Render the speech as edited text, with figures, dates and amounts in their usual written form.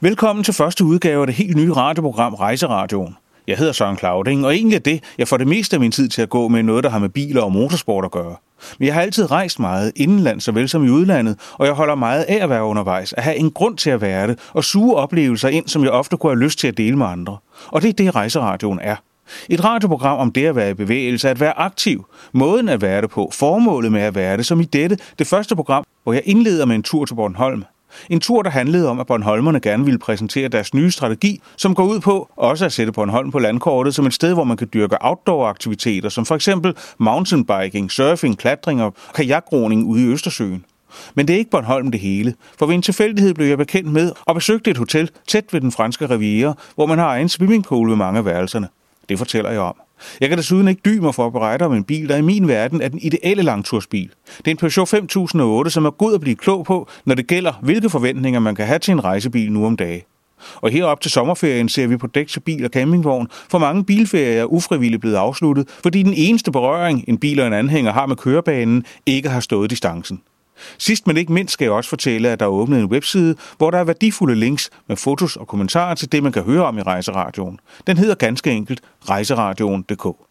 Velkommen til første udgave af det helt nye radioprogram Rejseradioen. Jeg hedder Søren Clauding, og egentlig er det, jeg får det meste af min tid til at gå med noget, der har med biler og motorsport at gøre. Men jeg har altid rejst meget, indenlands såvel som i udlandet, og jeg holder meget af at være undervejs, at have en grund til at være det, og suge oplevelser ind, som jeg ofte kunne have lyst til at dele med andre. Og det er det, Rejseradioen er. Et radioprogram om det at være i bevægelse, at være aktiv, måden at være det på, formålet med at være det, som i dette, det første program, hvor jeg indleder med en tur til Bornholm. En tur, der handlede om, at bornholmerne gerne ville præsentere deres nye strategi, som går ud på også at sætte Bornholm på landkortet som et sted, hvor man kan dyrke outdoor-aktiviteter, som for eksempel mountainbiking, surfing, klatring og kajakroning ude i Østersøen. Men det er ikke Bornholm det hele, for ved en tilfældighed blev jeg bekendt med og besøgte et hotel tæt ved den franske riviera, hvor man har egen swimmingpool ved mange af værelserne. Det fortæller jeg om. Jeg kan desuden ikke dy mig for at berette om en bil, der i min verden er den ideelle langtursbil. Det er en Peugeot 5008, som er god at blive klog på, når det gælder, hvilke forventninger man kan have til en rejsebil nu om dage. Og herop til sommerferien ser vi på dæk til bil og campingvogn, for mange bilferier er ufrivilligt blevet afsluttet, fordi den eneste berøring, en bil og en anhænger har med kørebanen, ikke har stået distancen. Sidst men ikke mindst skal jeg også fortælle, at der er åbnet en webside, hvor der er værdifulde links med fotos og kommentarer til det, man kan høre om i Rejseradioen. Den hedder ganske enkelt rejseradioen.dk.